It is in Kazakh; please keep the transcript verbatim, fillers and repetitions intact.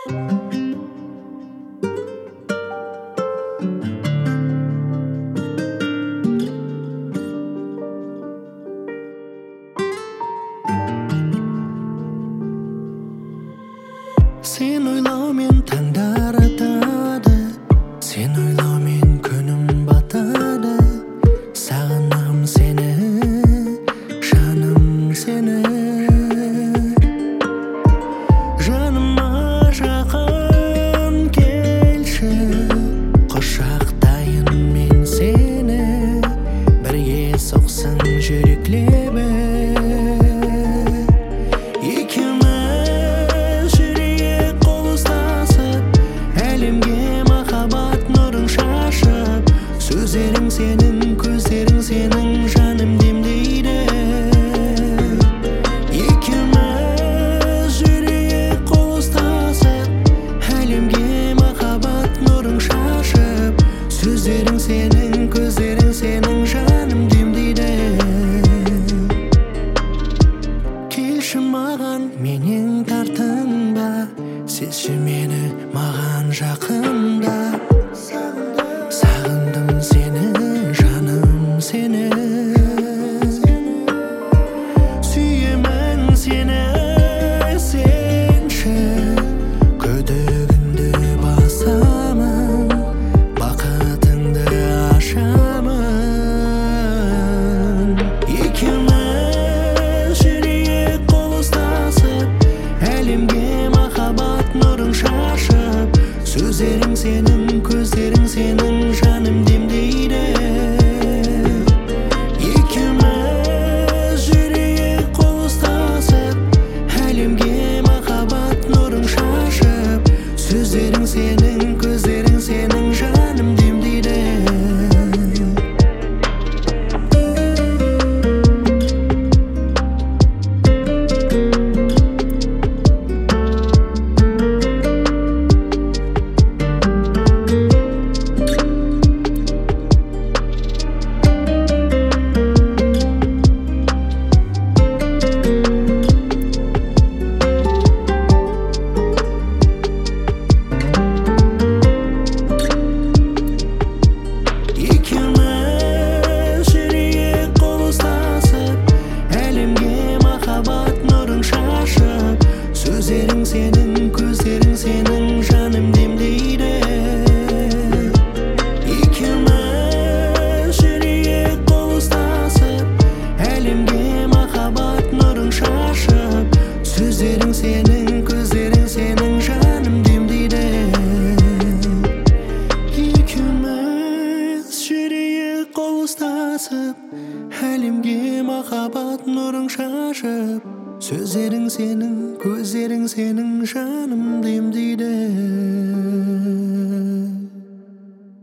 Sen oylaumen tanglar atады, sen oylaumen күнүм батады. Сагынам сени, жаным сени. Жаныма жакын келші, кошактайын мен сени. Бірге соқсын жүрек лебі. Сөздерің сенің, көздерің сенің, жаным демдейді. Екеуміз жүрейік қол ұстасып, әлемге махаббат нұрын шашып. Сөздерің сенің, көздерің сенің, жаным демдейді. Келші маған, менен тартынба, сезші мені маған жақында. Сағындым сені, жаным сені. Сүйемін сені, сенші. Күдігіңді басамын, бақытыңды ашамын. Екеуміз жүрейік қол ұстасып, әлемге махаббат нұрын шашып. Сөздерің сенің, көздерің сенің, жаным демдейді. Екеуміз жүрейік қол ұстасып, әлемге махаббат нұрын шашып. Сөздерің сенің, көздерің сенің, жаным демдейді. Сөздерің сенің, көздерің сенің, жаным демдейді. Екеуміз жүрейік қол ұстасып, әлемге махаббат нұрын шашып. Сөздерің сенің, көздерің сенің, жаным демдейді. Екеуміз жүрейік қол ұстасып, әлемге махаббат нұрын шашып. Сөздерің сенің, көздерің сенің, жаным демдейді.